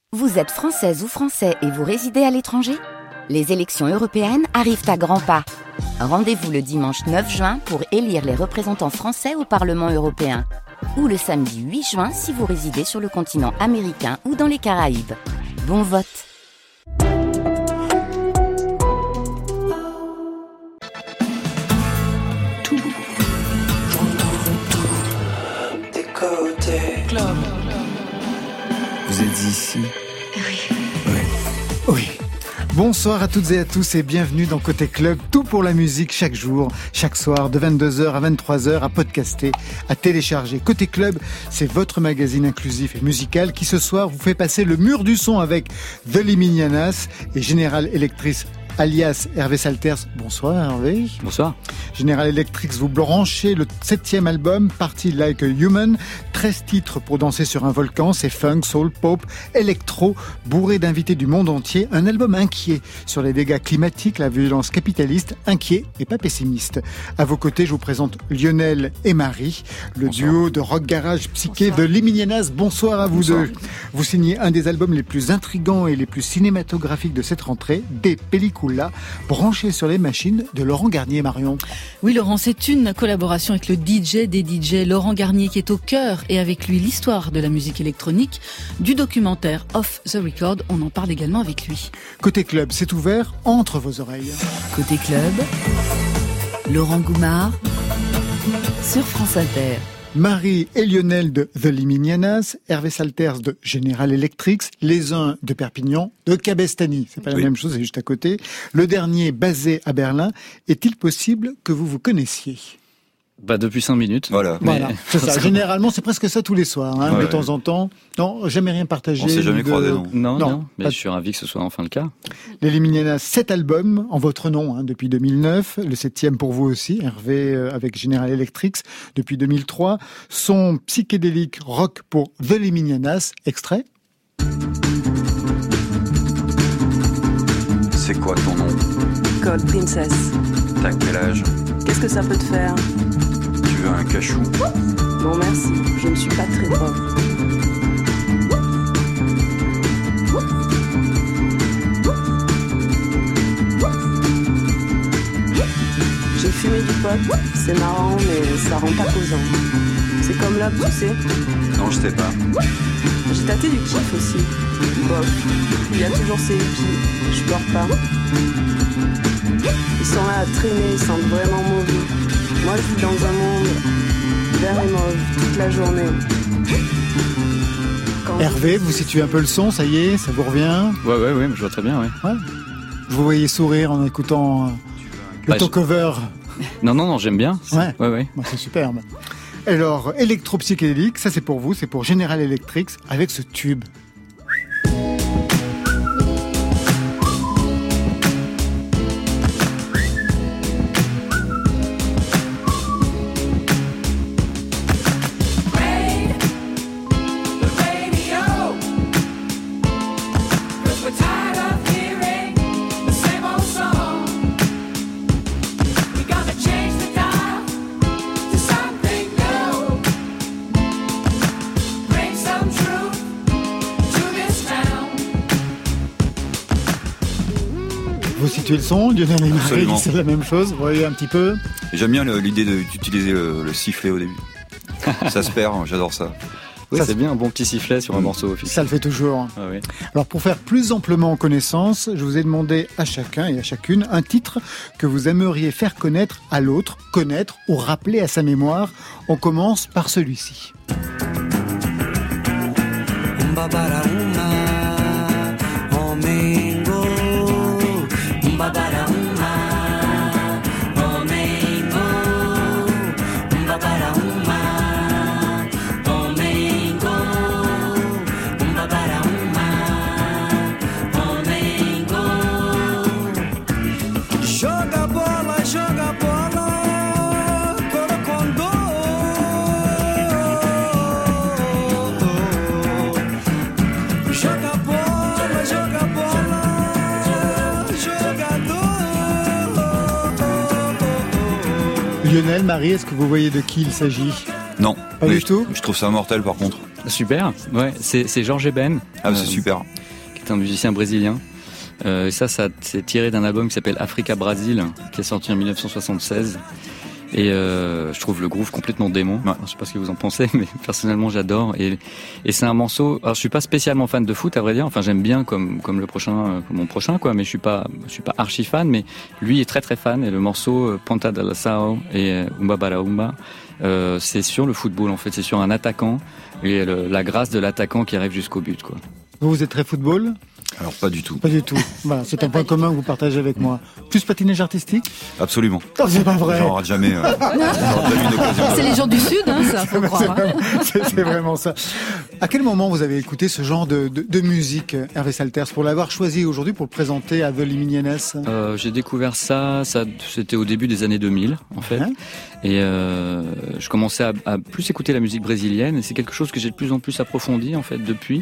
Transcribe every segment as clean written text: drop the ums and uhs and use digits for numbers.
Vous êtes française ou français et vous résidez à l'étranger ? Les élections européennes arrivent à grands pas. Rendez-vous le dimanche 9 juin pour élire les représentants français au Parlement européen. Ou le samedi 8 juin si vous résidez sur le continent américain ou dans les Caraïbes. Bon vote! Vous êtes ici ? Oui. Bonsoir à toutes et à tous et bienvenue dans Côté Club, tout pour la musique chaque jour, chaque soir, de 22h à 23h, à podcaster, à télécharger. Côté Club, c'est votre magazine inclusif et musical qui ce soir vous fait passer le mur du son avec The Liminianas et General Electric alias Hervé Salters. Bonsoir Hervé. Bonsoir. General Electric, vous branchez le 7e album, Party Like a Human. 13 titres pour danser sur un volcan, c'est funk, soul, pop, électro, bourré d'invités du monde entier. Un album inquiet sur les dégâts climatiques, la violence capitaliste, inquiet et pas pessimiste. À vos côtés, je vous présente Lionel et Marie, le Bonsoir. Duo de rock garage psyché de Liminianas. Bonsoir à vous Bonsoir. Deux. Vous signez un des albums les plus intrigants et les plus cinématographiques de cette rentrée, Des Pellicula, branché sur les machines de Laurent Garnier. Marion. Oui Laurent, c'est une collaboration avec le DJ des DJ, Laurent Garnier, qui est au cœur, et avec lui l'histoire de la musique électronique, du documentaire Off the Record. On en parle également avec lui. Côté Club, c'est ouvert entre vos oreilles. Côté Club, Laurent Goumard sur France Inter. Marie et Lionel de The Liminianas, Hervé Salters de General Electric, les uns de Perpignan, de Cabestany. C'est pas la même chose, c'est juste à côté. Le dernier basé à Berlin. Est-il possible que vous vous connaissiez ? Depuis 5 minutes. Voilà. C'est ça. Généralement, c'est presque ça tous les soirs, de temps en temps. Non, jamais rien partagé. On s'est jamais croisé, non. Non. Mais je suis ravi que ce soit enfin le cas. Les Liminianas, 7 albums en votre nom, depuis 2009. Le 7e pour vous aussi, Hervé, avec General Electric, depuis 2003. Son psychédélique rock pour The Liminianas. Extrait. C'est quoi ton nom ? Cold Princess. T'as quel âge ? Qu'est-ce que ça peut te faire ? Tu veux un cachou ? Non merci, je ne suis pas très pauvre. J'ai fumé du pot, c'est marrant mais ça rend pas causant. C'est comme l'op, tu sais ? Non, je sais pas. J'ai tâté du kiff aussi. Bof, il y a toujours ces hippies, je pleure pas. Ils sont là à traîner, ils sentent vraiment mauvais. Moi je vis dans un monde vert et mauve toute la journée. Hervé, vous situez un peu le son, ça y est, ça vous revient ? Ouais, je vois très bien, ouais. Je vous voyez sourire en écoutant le talk-over. Non, j'aime bien. Ouais. C'est superbe. Alors, électro-psychédélique, ça c'est pour vous, c'est pour General Electric, avec ce tube. Vous situez le son, Lionel et Marie, c'est la même chose, vous voyez un petit peu. J'aime bien l'idée d'utiliser le sifflet au début. Ça se perd, j'adore ça. Oui, c'est bien un bon petit sifflet sur un morceau. Ça le fait toujours. Ah, oui. Alors pour faire plus amplement connaissance, je vous ai demandé à chacun et à chacune un titre que vous aimeriez faire connaître à l'autre, connaître ou rappeler à sa mémoire. On commence par celui-ci. Lionel, Marie, est-ce que vous voyez de qui il s'agit ? Non. Pas du tout ? Je trouve ça mortel par contre. Super, ouais, c'est Georges Eben. Ah, c'est super. c'est un musicien brésilien. Ça c'est tiré d'un album qui s'appelle Africa Brasil, qui est sorti en 1976. Et je trouve le groove complètement dément. Alors, je sais pas ce que vous en pensez, mais personnellement j'adore. Et c'est un morceau. Alors je suis pas spécialement fan de foot, à vrai dire. Enfin j'aime bien comme mon prochain quoi. Mais je suis pas archi fan. Mais lui est très très fan. Et le morceau Ponta de la Sao et Umba Bara Umba, c'est sur le football en fait. C'est sur un attaquant et la grâce de l'attaquant qui arrive jusqu'au but quoi. Vous êtes très football ? Alors pas du tout. Pas du tout. Voilà, c'est un point commun que vous partagez avec moi. Plus patinage artistique ? Absolument. Oh, c'est pas vrai. J'en rate jamais. Une occasion. C'est les gens du Sud, ça, faut croire. C'est vraiment ça. À quel moment vous avez écouté ce genre de musique, Hervé Salters, pour l'avoir choisi aujourd'hui pour le présenter à The Liminiennes ? J'ai découvert ça, c'était au début des années 2000, en fait. Hein ? Et je commençais à plus écouter la musique brésilienne. Et c'est quelque chose que j'ai de plus en plus approfondi, en fait, depuis.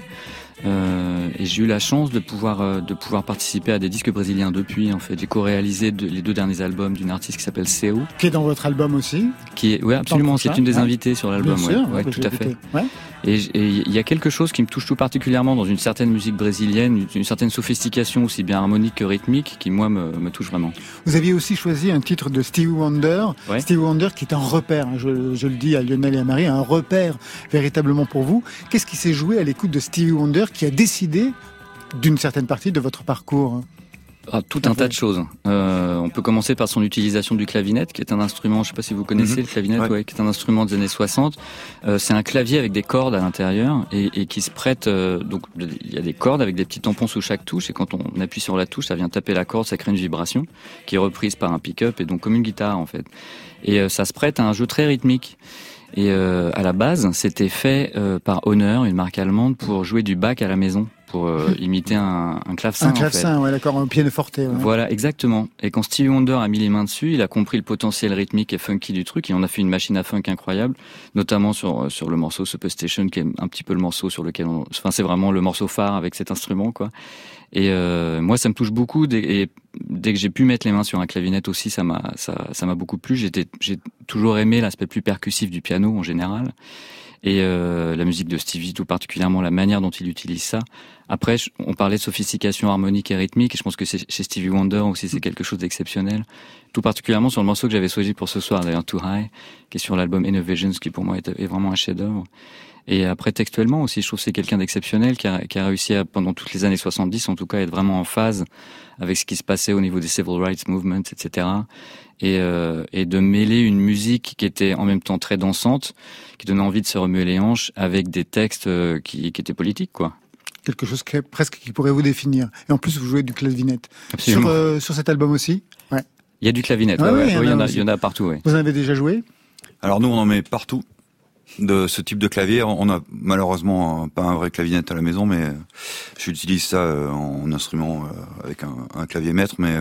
Et j'ai eu la chance de pouvoir participer à des disques brésiliens depuis. En fait, j'ai co-réalisé les 2 derniers albums d'une artiste qui s'appelle Seu, qui est dans votre album aussi. Oui, absolument. C'est une des invitées sur l'album. Bien sûr, ouais, tout à fait. Ouais. Et il y a quelque chose qui me touche tout particulièrement dans une certaine musique brésilienne, une certaine sophistication aussi bien harmonique que rythmique, qui moi me touche vraiment. Vous aviez aussi choisi un titre de Stevie Wonder. Ouais. Stevie Wonder qui est un repère. Je le dis à Lionel et à Marie, un repère véritablement pour vous. Qu'est-ce qui s'est joué à l'écoute de Stevie Wonder qui a décidé d'une certaine partie de votre parcours ? Tout un tas de choses. On peut commencer par son utilisation du clavinet, qui est un instrument, je sais pas si vous connaissez le clavinet, qui est un instrument des années 60. C'est un clavier avec des cordes à l'intérieur et qui se prête. Donc il y a des cordes avec des petits tampons sous chaque touche et quand on appuie sur la touche, ça vient taper la corde, ça crée une vibration qui est reprise par un pick-up et donc comme une guitare en fait. Et ça se prête à un jeu très rythmique. Et à la base, c'était fait par Honor, une marque allemande, pour jouer du Bach à la maison, pour imiter un clavecin. Un clavecin, en fait. Ouais, d'accord, un pianoforte. Ouais. Voilà, exactement. Et quand Stevie Wonder a mis les mains dessus, il a compris le potentiel rythmique et funky du truc, et on a fait une machine à funk incroyable, notamment sur le morceau Superstation, qui est un petit peu le morceau sur lequel c'est vraiment le morceau phare avec cet instrument, quoi. Et moi, ça me touche beaucoup. Et dès que j'ai pu mettre les mains sur un clavinet aussi, ça m'a beaucoup plu. J'ai toujours aimé l'aspect plus percussif du piano en général. Et la musique de Stevie, tout particulièrement la manière dont il utilise ça. Après, on parlait de sophistication harmonique et rythmique, et je pense que chez Stevie Wonder aussi, c'est quelque chose d'exceptionnel. Tout particulièrement sur le morceau que j'avais choisi pour ce soir, d'ailleurs, Too High, qui est sur l'album Innovations, qui pour moi est vraiment un chef-d'œuvre. Et après, textuellement aussi, je trouve que c'est quelqu'un d'exceptionnel qui a réussi pendant toutes les années 70, en tout cas, être vraiment en phase avec ce qui se passait au niveau des civil rights movements, etc. Et de mêler une musique qui était en même temps très dansante, qui donnait envie de se remuer les hanches, avec des textes qui étaient politiques, quoi. Quelque chose qui pourrait vous définir. Et en plus, vous jouez du clavinet. Sur cet album aussi ? Ouais. Il y a du clavinet, il y en a partout, oui. Vous en avez déjà joué ? Alors nous, on en met partout. De ce type de clavier, on a malheureusement pas un vrai clavinet à la maison, mais j'utilise ça en instrument avec un clavier maître, mais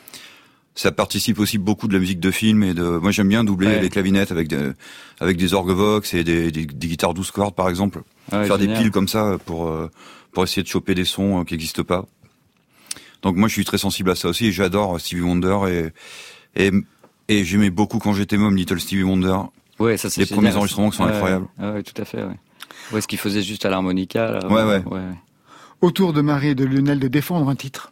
ça participe aussi beaucoup de la musique de film et moi j'aime bien doubler les clavinettes avec des orgue-vox et des guitares 12 cordes par exemple, faire génial. Des piles comme ça pour essayer de choper des sons qui n'existent pas. Donc moi je suis très sensible à ça aussi et j'adore Stevie Wonder et j'aimais beaucoup quand j'étais môme Little Stevie Wonder. Ouais, ça c'est les premiers enregistrements qui sont incroyables. Ouais, tout à fait, ouais. Ouais, ce qu'il faisait juste à l'harmonica, là. Ouais. Autour de Marie et de Lionel de défendre un titre.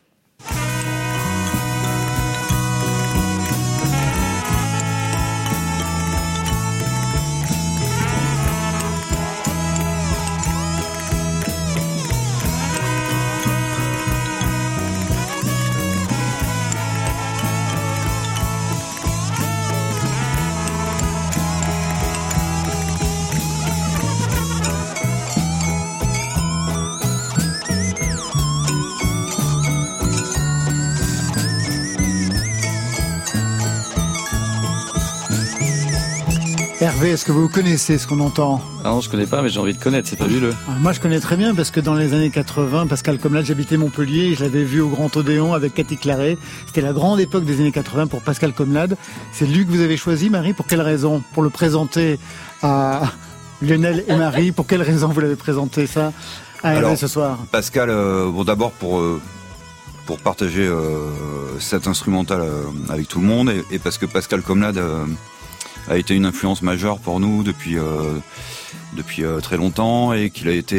Hervé, est-ce que vous connaissez ce qu'on entend ? Non, je connais pas, mais j'ai envie de connaître, c'est fabuleux. Moi, je connais très bien parce que dans les années 80, Pascal Comlade, j'habitais Montpellier et je l'avais vu au Grand Odéon avec Cathy Claret. C'était la grande époque des années 80 pour Pascal Comlade. C'est lui que vous avez choisi, Marie, pour quelle raison ? Pour le présenter à Lionel et Marie, pour quelle raison vous l'avez présenté ça à Hervé ce soir ? Pascal, d'abord pour partager cet instrumental avec tout le monde et parce que Pascal Comlade a été une influence majeure pour nous depuis très longtemps et qu'il a été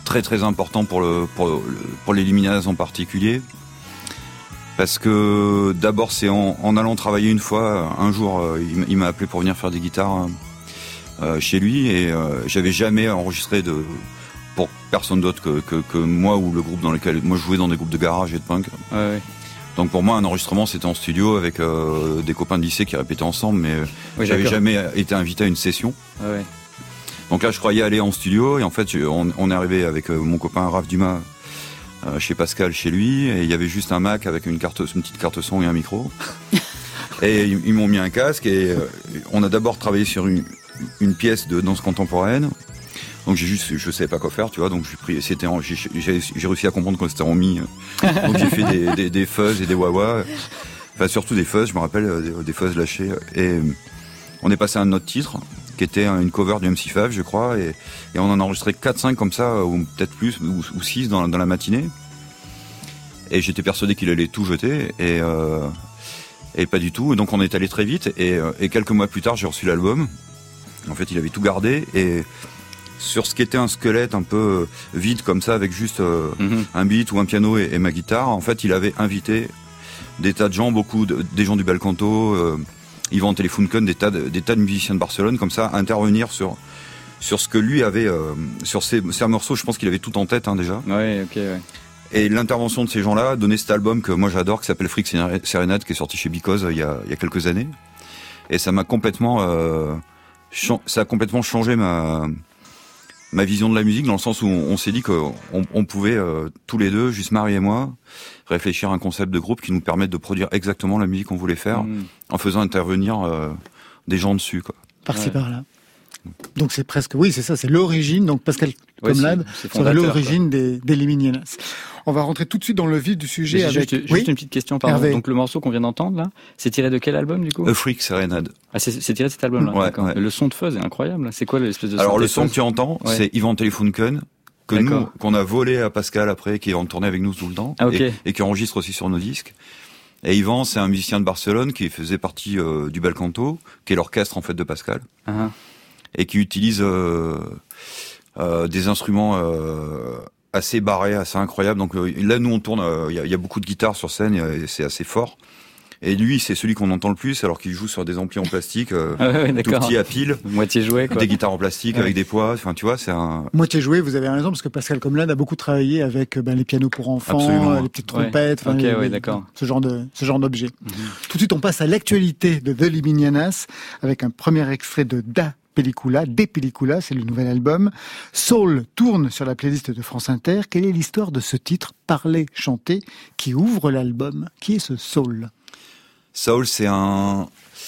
très très important pour les Lumineers en particulier. Parce que d'abord c'est en allant travailler une fois, un jour il m'a appelé pour venir faire des guitares chez lui et j'avais jamais enregistré pour personne d'autre que moi ou le groupe dans lequel moi je jouais dans des groupes de garage et de punk. Ouais. Donc pour moi un enregistrement c'était en studio avec des copains de lycée qui répétaient ensemble, mais j'avais jamais été invité à une session. Ouais. Donc là je croyais aller en studio et en fait on est arrivé avec mon copain Raph Dumas chez Pascal, chez lui, et il y avait juste un Mac avec une petite carte son et un micro. Et ils m'ont mis un casque et on a d'abord travaillé sur une pièce de danse contemporaine. Donc je savais pas quoi faire, tu vois, donc j'ai réussi à comprendre quand c'était en mi. Donc j'ai fait des fuzz et des wah-wah. Enfin surtout des fuzz, je me rappelle des fuzz lâchés. Et on est passé à un autre titre qui était une cover du MC5, je crois, et on en a enregistré 4-5 comme ça, ou peut-être plus, ou 6 dans la matinée. Et j'étais persuadé qu'il allait tout jeter, et pas du tout. Et donc on est allé très vite, et quelques mois plus tard, j'ai reçu l'album. En fait, il avait tout gardé, et sur ce qui était un squelette un peu vide comme ça, avec juste un beat ou un piano et ma guitare, en fait, il avait invité des tas de gens, des gens du bel canto, Yvan Telefunken, des tas de musiciens de Barcelone, comme ça, à intervenir sur ce que lui avait, sur ses morceaux. Je pense qu'il avait tout en tête, déjà. Ouais, ok, ouais. Et l'intervention de ces gens-là a donné cet album que moi j'adore, qui s'appelle Freak Serenade, qui est sorti chez Because il y a quelques années. Et ça m'a complètement, ça a complètement changé ma vision de la musique, dans le sens où on s'est dit qu'on pouvait, tous les deux, juste Marie et moi, réfléchir à un concept de groupe qui nous permette de produire exactement la musique qu'on voulait faire, en faisant intervenir des gens dessus, quoi. Par-ci, par-là. Donc c'est presque, oui, c'est ça, c'est l'origine. Donc Pascal Comlade serait l'origine des Liminianas. On va rentrer tout de suite dans le vif du sujet avec... Juste une petite question, pardon. Hervé. Donc le morceau qu'on vient d'entendre, là, c'est tiré de quel album, du coup? A Freak Serenade. Ah, c'est tiré de cet album-là, d'accord. Ouais. Le son de fuzz est incroyable. C'est quoi l'espèce de son? Alors le son que tu entends, c'est Yvan Telefunken, qu'on a volé à Pascal après, qui est en tournée avec nous tout le temps, et qui enregistre aussi sur nos disques. Et Yvan, c'est un musicien de Barcelone qui faisait partie du Bel Canto, qui est l'orchestre en fait de Pascal, et qui utilise des instruments assez barrés, assez incroyables. Donc là, nous on tourne, il y a beaucoup de guitares sur scène, et c'est assez fort. Et lui, c'est celui qu'on entend le plus, alors qu'il joue sur des amplis en plastique, tout petits à pile. Moitié joué, quoi. Des guitares en plastique avec des poids. Enfin, tu vois, c'est un... Moitié joué, vous avez raison, parce que Pascal Comlade a beaucoup travaillé avec les pianos pour enfants, les petites trompettes, ce genre d'objets. Tout de suite, on passe à l'actualité de The Liminianas, avec un premier extrait de Da Película, De Película, c'est le nouvel album. Soul tourne sur la playlist de France Inter. Quelle est l'histoire de ce titre, parlé, chanté, qui ouvre l'album? Qui est ce Soul? Soul, c'est un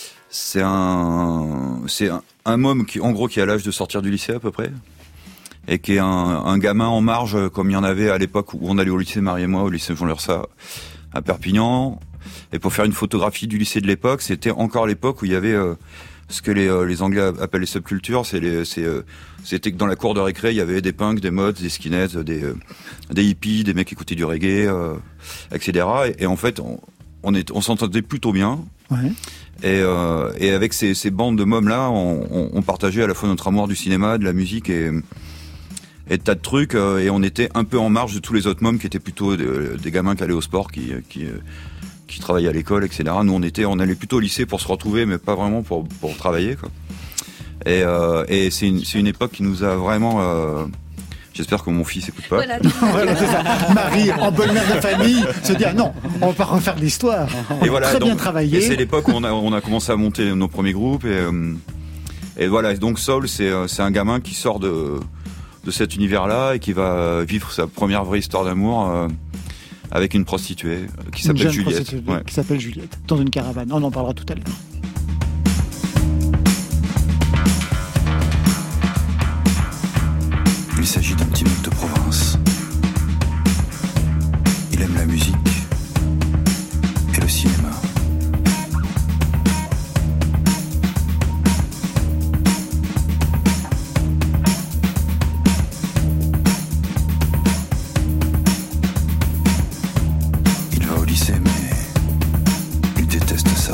môme qui, en gros, qui a l'âge de sortir du lycée à peu près, et qui est un gamin en marge, comme il y en avait à l'époque où on allait au lycée, Marie et moi, au lycée Jean Lursa à Perpignan. Et pour faire une photographie du lycée de l'époque, c'était encore l'époque où il y avait ce que les Anglais appellent les subcultures. C'était que dans la cour de récré, il y avait des punks, des mods, des skinheads, des hippies, des mecs qui écoutaient du reggae, etc. Et en fait, on s'entendait plutôt bien. Ouais. Et avec ces bandes de mômes là, on partageait à la fois notre amour du cinéma, de la musique et de tas de trucs, et on était un peu en marge de tous les autres mômes qui étaient plutôt des gamins qui allaient au sport, qui travaillaient à l'école, etc. Nous on allait plutôt au lycée pour se retrouver, mais pas vraiment pour travailler, quoi. Et c'est une époque qui nous a vraiment j'espère que mon fils écoute pas. Voilà, c'est ça. Marie, en bonne mère de famille, se dit non, on va pas refaire l'histoire. Et voilà, très bien travaillé. Et c'est l'époque où on a commencé à monter nos premiers groupes, et voilà. Donc Soul, c'est un gamin qui sort de cet univers-là et qui va vivre sa première vraie histoire d'amour avec une prostituée qui s'appelle Juliette. Qui s'appelle Juliette, dans une caravane. On en parlera tout à l'heure. Il s'agit d'un petit mec de province. Il aime la musique et le cinéma. Il va au lycée, mais il déteste ça.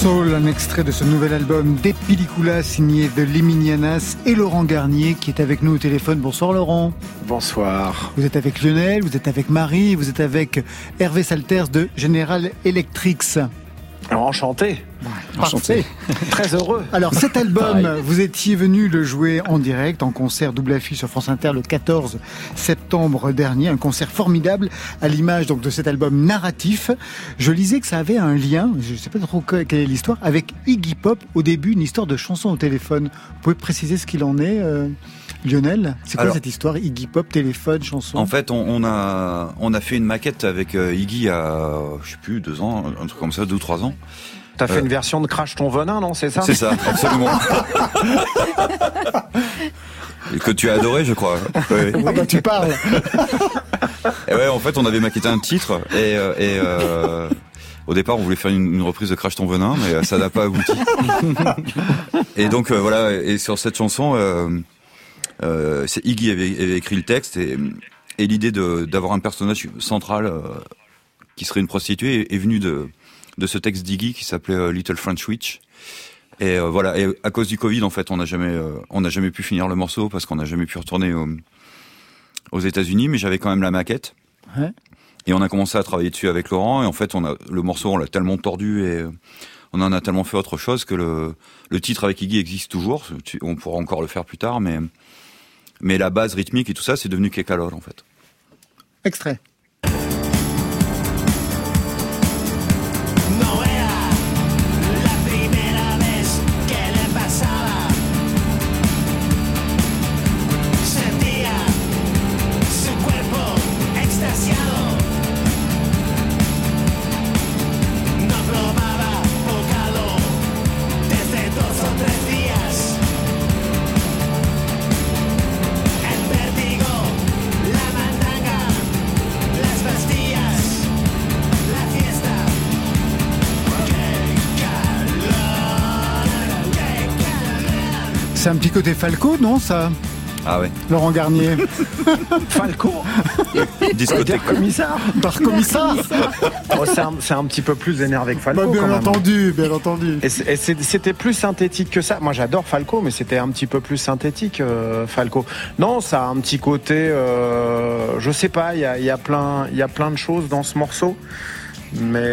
Soul, un extrait de ce nouvel album des Películas signé The Liminianas et Laurent Garnier qui est avec nous au téléphone. Bonsoir Laurent. Bonsoir. Vous êtes avec Lionel, vous êtes avec Marie, vous êtes avec Hervé Salters de General Electric. Alors, enchanté. Parfait. Très heureux. Alors cet album, vous étiez venu le jouer en direct, en concert double affiche sur France Inter le 14 septembre dernier, un concert formidable à l'image donc de cet album narratif. Je lisais que ça avait un lien, je ne sais pas trop quelle est l'histoire, avec Iggy Pop au début, une histoire de chanson au téléphone. Vous pouvez préciser ce qu'il en est, Lionel? C'est quoi cette histoire, Iggy Pop, téléphone, chanson? En fait, on a fait une maquette avec Iggy il y a, je sais plus, 2 ans, un truc comme ça, 2 ou 3 ans. T'as fait une version de Crash ton venin, non? C'est ça? C'est ça, absolument. Et que tu as adoré, je crois. Ouais. Ah bah tu parles. Et ouais, en fait, on avait maquetté un titre et au départ, on voulait faire une reprise de Crash ton venin, mais ça n'a pas abouti. Et donc voilà, et sur cette chanson, c'est Iggy avait écrit le texte et l'idée d'avoir un personnage central qui serait une prostituée est venue de ce texte d'Iggy qui s'appelait Little French Witch. Et voilà, et à cause du Covid, en fait, on n'a jamais pu finir le morceau parce qu'on n'a jamais pu retourner aux États-Unis, mais j'avais quand même la maquette. Ouais. Et on a commencé à travailler dessus avec Laurent, et en fait, le morceau, on l'a tellement tordu et on en a tellement fait autre chose que le titre avec Iggy existe toujours. On pourra encore le faire plus tard, mais la base rythmique et tout ça, c'est devenu Kekalol, en fait. Extrait. C'est un petit côté Falco, non, ça? Ah ouais. Laurent Garnier. Falco. Discothèque. Commissaire. Par commissaire. Oh, c'est un petit peu plus énervé que Falco. Bah, bien quand même. entendu, bien entendu. Et c'était plus synthétique que ça. Moi, j'adore Falco, mais c'était un petit peu plus synthétique, Falco. Non, ça a un petit côté, je sais pas. Il y a plein de choses dans ce morceau. Mais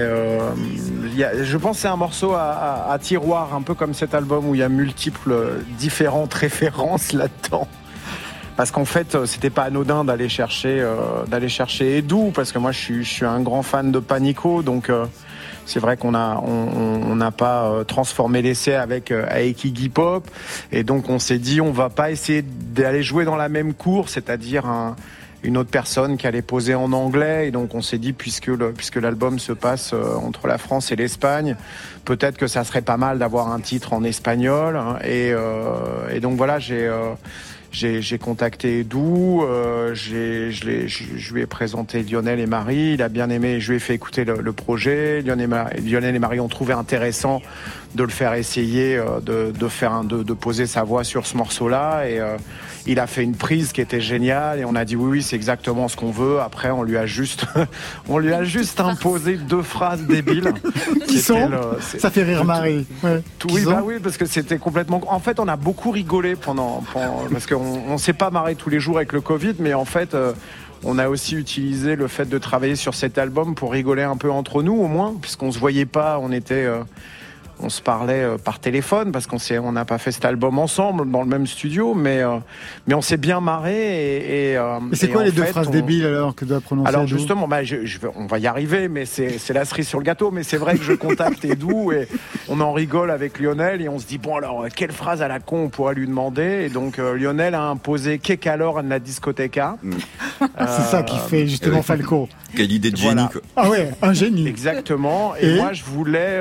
je pense que c'est un morceau à tiroir, un peu comme cet album où il y a multiples différentes références là-dedans. Parce qu'en fait, c'était pas anodin d'aller chercher Edu, parce que moi je suis un grand fan de Panico, donc c'est vrai qu'on n'a pas transformé l'essai avec Iggy Pop, et donc on s'est dit on va pas essayer d'aller jouer dans la même cour, c'est-à-dire une autre personne qui allait poser en anglais, et donc on s'est dit puisque l'album se passe entre la France et l'Espagne, peut-être que ça serait pas mal d'avoir un titre en espagnol, hein, et donc voilà, j'ai contacté Edu, je lui ai présenté Lionel et Marie, il a bien aimé, je lui ai fait écouter le projet. Lionel et Marie ont trouvé intéressant de le faire essayer, de poser sa voix sur ce morceau-là, et il a fait une prise qui était géniale, et on a dit oui, c'est exactement ce qu'on veut. Après, on lui a juste imposé 2 phrases débiles. Qui sont ça fait rire Marie. Ouais. Oui, parce que c'était complètement. En fait, on a beaucoup rigolé pendant parce qu'on s'est pas marré tous les jours avec le Covid, mais en fait. On a aussi utilisé le fait de travailler sur cet album pour rigoler un peu entre nous, au moins, puisqu'on se voyait pas, on se parlait par téléphone, parce qu'on n'a pas fait cet album ensemble dans le même studio, mais on s'est bien marré. Et c'est quoi les 2 phrases débiles alors que doit prononcer? Alors justement, on va y arriver, mais c'est la cerise sur le gâteau. Mais c'est vrai que je contacte Edu et on en rigole avec Lionel, et on se dit bon alors quelle phrase à la con on pourrait lui demander, et donc Lionel a imposé Kekalor en la discoteca. C'est ça qui fait justement Falco. Quelle idée de génie, quoi. Ah ouais, un génie. Exactement. Et moi je voulais,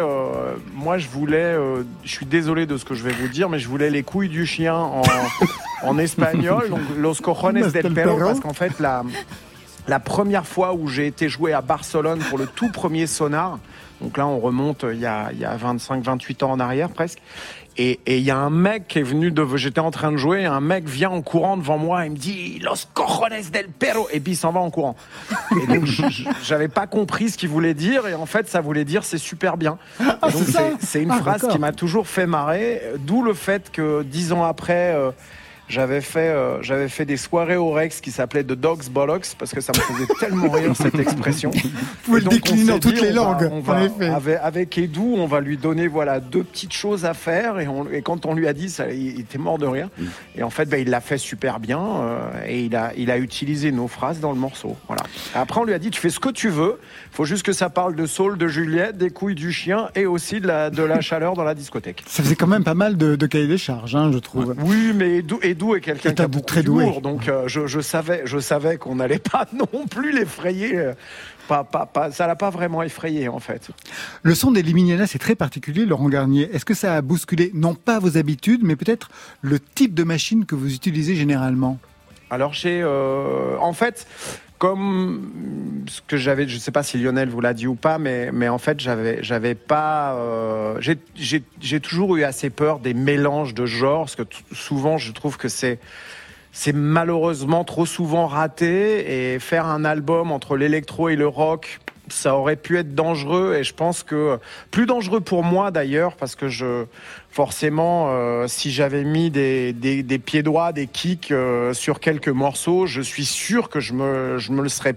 je suis désolé de ce que je vais vous dire, mais je voulais les couilles du chien en espagnol, donc los cojones del perro, parce qu'en fait la première fois où j'ai été joué à Barcelone pour le tout premier Sonar. Donc là, on remonte il y a 25-28 ans en arrière presque. Et il y a un mec qui est venu j'étais en train de jouer, un mec vient en courant devant moi et me dit « Los cojones del perro !» et puis il s'en va en courant. Et donc, j'avais pas compris ce qu'il voulait dire et en fait, ça voulait dire « c'est super bien ». Donc, c'est une phrase qui m'a toujours fait marrer, d'où le fait que 10 ans après... J'avais fait des soirées au Rex qui s'appelaient The Dogs Bollocks parce que ça me faisait tellement rire cette expression. Vous pouvez le décliner dans toutes les langues. Avec Edu, on va lui donner 2 petites choses à faire et quand on lui a dit ça, il était mort de rire. Et en fait, il l'a fait super bien et il a utilisé nos phrases dans le morceau. Voilà. Après, on lui a dit tu fais ce que tu veux, faut juste que ça parle de Saul, de Juliette, des couilles du chien et aussi de la chaleur dans la discothèque. Ça faisait quand même pas mal de cahiers des charges, je trouve. Oui, mais Edu est quelqu'un qui a beaucoup d'humour, donc je savais qu'on n'allait pas non plus l'effrayer. Ça l'a pas vraiment effrayé en fait. Le son des Liminiana, c'est très particulier, Laurent Garnier. Est-ce que ça a bousculé non pas vos habitudes, mais peut-être le type de machine que vous utilisez généralement? Alors en fait, comme ce que j'avais, je sais pas si Lionel vous l'a dit ou pas, mais en fait j'avais pas, j'ai toujours eu assez peur des mélanges de genres, parce que souvent je trouve que c'est malheureusement trop souvent raté, et faire un album entre l'électro et le rock, ça aurait pu être dangereux, et je pense que plus dangereux pour moi d'ailleurs, parce que forcément, si j'avais mis des pieds droits, des kicks sur quelques morceaux, je suis sûr que je me le serais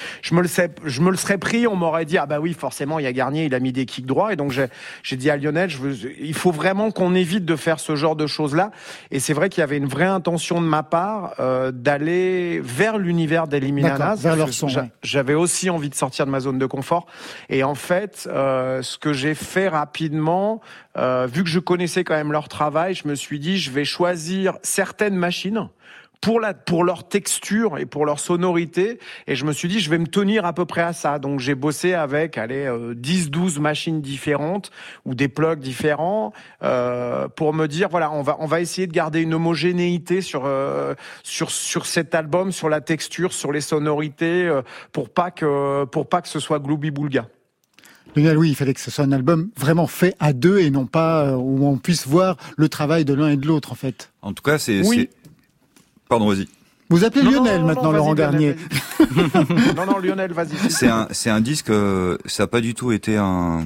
pris. On m'aurait dit ah bah oui, forcément, il y a Garnier, il a mis des kicks droits, et donc j'ai dit à Lionel, il faut vraiment qu'on évite de faire ce genre de choses-là. Et c'est vrai qu'il y avait une vraie intention de ma part d'aller vers l'univers des Liminianas, vers leur son. J'avais aussi envie de sortir de ma zone de confort. Et en fait, ce que j'ai fait rapidement, vu que je connaissais quand même leur travail, je me suis dit, je vais choisir certaines machines pour leur texture et pour leur sonorité, et je me suis dit, je vais me tenir à peu près à ça. Donc j'ai bossé avec 10-12 machines différentes ou des plugs différents pour me dire, voilà, on va essayer de garder une homogénéité sur cet album, sur la texture, sur les sonorités, pour pas que ce soit gloubi-boulga. Lionel, oui, il fallait que ce soit un album vraiment fait à deux et non pas où on puisse voir le travail de l'un et de l'autre, en fait. En tout cas, Oui. Pardon, vas-y. Vous appelez Lionel maintenant, Laurent Garnier. Non, Lionel, vas-y. C'est un disque, ça n'a pas du tout été un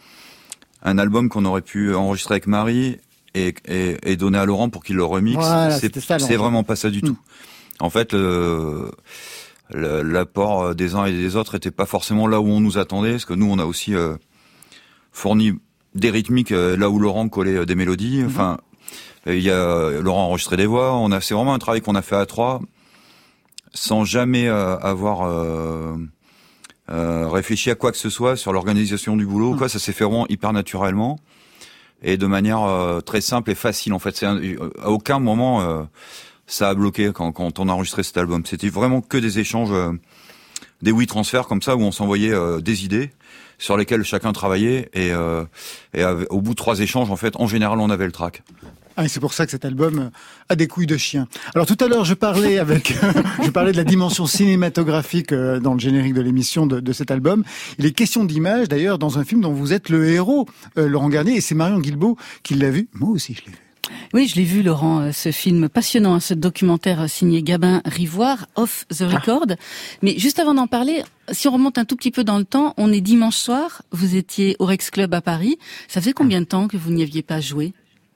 album qu'on aurait pu enregistrer avec Marie et donner à Laurent pour qu'il le remixe. Voilà, c'est vraiment pas ça du tout. En fait, l'apport des uns et des autres était pas forcément là où on nous attendait, parce que nous on a aussi fourni des rythmiques là où Laurent collait des mélodies. Enfin, il y a Laurent enregistré des voix. C'est vraiment un travail qu'on a fait à trois, sans jamais avoir réfléchi à quoi que ce soit sur l'organisation du boulot. Quoi, ça s'est fait vraiment hyper naturellement et de manière très simple et facile. En fait, à aucun moment ça a bloqué quand on a enregistré cet album. C'était vraiment que des échanges, des WeTransfer comme ça, où on s'envoyait des idées sur lesquelles chacun travaillait, et au bout de 3 échanges, en fait, en général, on avait le track. Ah, et c'est pour ça que cet album a des couilles de chien. Alors tout à l'heure, je parlais de la dimension cinématographique dans le générique de l'émission de cet album. Il est question d'image, d'ailleurs, dans un film dont vous êtes le héros, Laurent Garnier, et c'est Marion Guilbault qui l'a vu. Moi aussi, je l'ai vu. Oui, je l'ai vu, Laurent, ce film passionnant, ce documentaire signé Gabin Rivoire, Off the Record. Mais juste avant d'en parler, si on remonte un tout petit peu dans le temps, on est dimanche soir, vous étiez au Rex Club à Paris. Ça faisait combien de temps que vous n'y aviez pas joué ?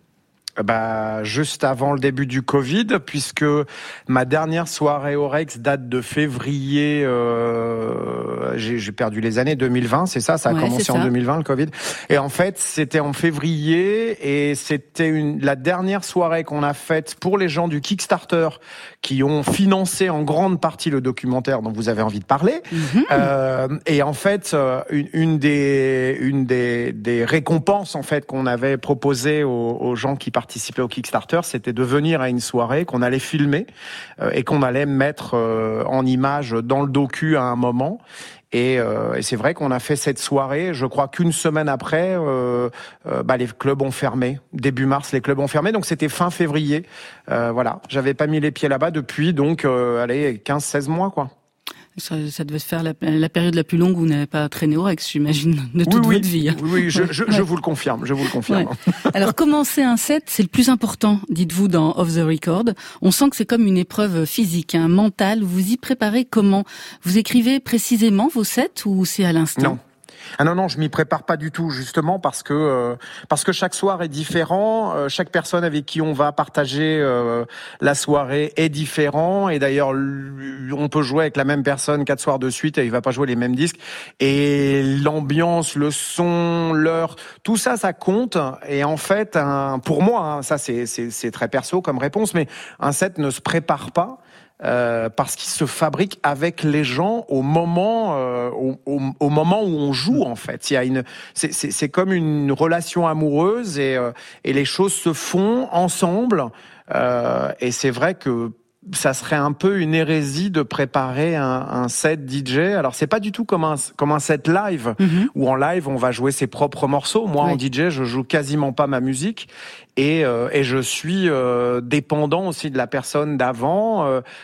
Juste avant le début du Covid, puisque ma dernière soirée au Rex date de février, j'ai perdu les années, 2020, c'est ça, ça a commencé en 2020 le Covid. Et en fait, c'était en février, et c'était la dernière soirée qu'on a faite pour les gens du Kickstarter qui ont financé en grande partie le documentaire dont vous avez envie de parler. Et en fait, une des récompenses en fait qu'on avait proposées aux gens qui participaient au Kickstarter, c'était de venir à une soirée qu'on allait filmer et qu'on allait mettre en image dans le docu à un moment. Et c'est vrai qu'on a fait cette soirée. Je crois qu'une semaine après, les clubs ont fermé. Début mars, les clubs ont fermé. Donc c'était fin février. Voilà, j'avais pas mis les pieds là-bas depuis donc 15-16 mois quoi. Ça devait se faire la période la plus longue où vous n'avez pas traîné au Rex, j'imagine, de toute votre vie. Oui, je vous le confirme, Ouais. Alors, commencer un set, c'est le plus important, dites-vous, dans Off the Record. On sent que c'est comme une épreuve physique, mentale. Vous y préparez comment? Vous écrivez précisément vos sets ou c'est à l'instant? Non. Ah non, je m'y prépare pas du tout, justement parce que chaque soir est différent, chaque personne avec qui on va partager la soirée est différent, et d'ailleurs on peut jouer avec la même personne 4 soirs de suite et il va pas jouer les mêmes disques, et l'ambiance, le son, l'heure, tout ça compte. Et en fait, pour moi, ça c'est très perso comme réponse, mais un set ne se prépare pas. Parce qu'il se fabrique avec les gens au moment où on joue, en fait. C'est comme une relation amoureuse, et les choses se font ensemble, et c'est vrai que ça serait un peu une hérésie de préparer un set DJ. Alors c'est pas du tout comme un set live, où en live on va jouer ses propres morceaux. Moi, en DJ, je joue quasiment pas ma musique, et je suis dépendant aussi de la personne d'avant,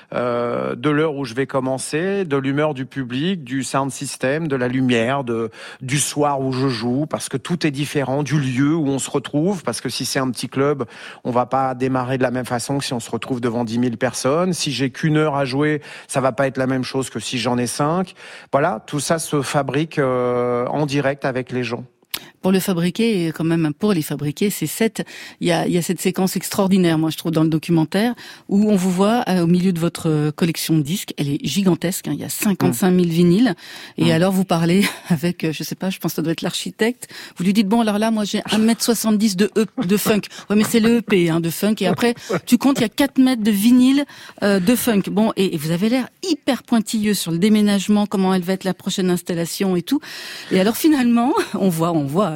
de l'heure où je vais commencer, de l'humeur du public, du sound system, de la lumière, du soir où je joue, parce que tout est différent, du lieu où on se retrouve, parce que si c'est un petit club, on va pas démarrer de la même façon que si on se retrouve devant 10 000 personnes. Si j'ai qu'une heure à jouer, ça va pas être la même chose que si j'en ai 5. Voilà, tout ça se fabrique en direct avec les gens. Pour le fabriquer, et quand même pour les fabriquer, ces sets, il y a cette séquence extraordinaire, moi je trouve, dans le documentaire, où on vous voit au milieu de votre collection de disques. Elle est gigantesque, il y a 55 000 vinyles, et alors vous parlez avec, je sais pas, je pense que ça doit être l'architecte, vous lui dites, bon alors là, moi j'ai 1m70 de funk, ouais mais c'est le EP de funk, et après tu comptes, il y a 4 mètres de vinyle de funk, bon, et vous avez l'air hyper pointilleux sur le déménagement, comment elle va être la prochaine installation et tout, et alors finalement, on voit